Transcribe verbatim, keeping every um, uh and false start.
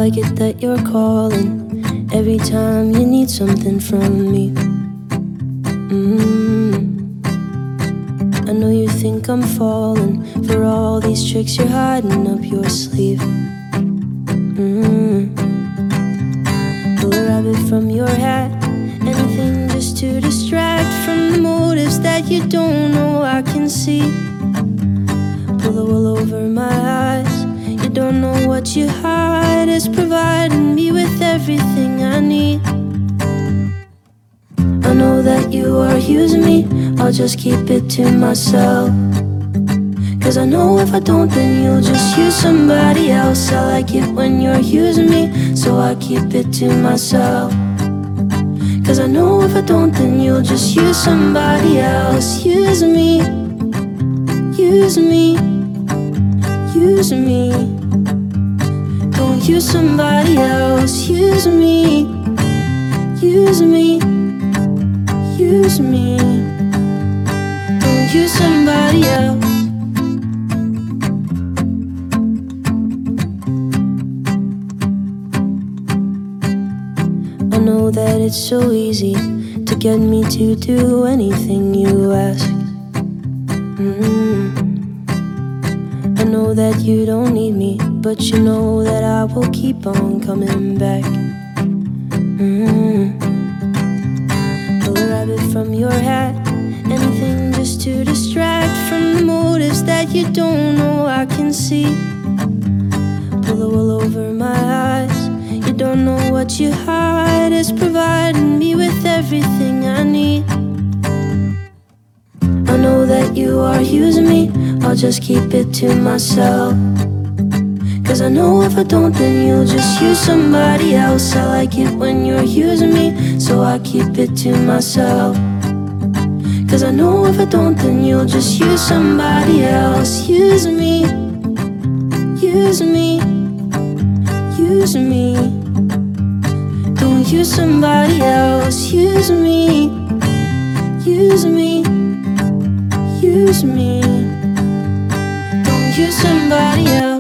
like it that you're calling every time you need something from me. mm. I know you think I'm falling for all these tricks you're hiding up your sleeve. mm. Pull a rabbit from your hat, anything just to distract from the motives that you don't know I can see. Pull the wool over my eyes, you don't know what you hide is providing me with everything I need. I know that you are using me, I'll just keep it to myself. Cause I know if I don't then you'll just use somebody else. I like it when you're using me, so I keep it to myself. Cause I know if I don't then you'll just use somebody else. Use me, use me, use me. Don't use somebody else. Use me, use me, use me. Don't use somebody else. I know that it's so easy to get me to do anything you ask. mm. I know that you don't need me, but you know that I will keep on coming back. mm. Pull a rabbit from your hat, anything just to distract from the motives that you don't know I can see. Pull the wool over my eyes, you don't know what you hide is providing me with everything I need. I know that you are using me, I'll just keep it to myself. Cause I know if I don't then you'll just use somebody else. I like it when you're using me, so I keep it to myself. Cause I know if I don't then you'll just use somebody else. Use me, use me, use me. Don't use somebody else. Use me, use me, use me. Don't use somebody else.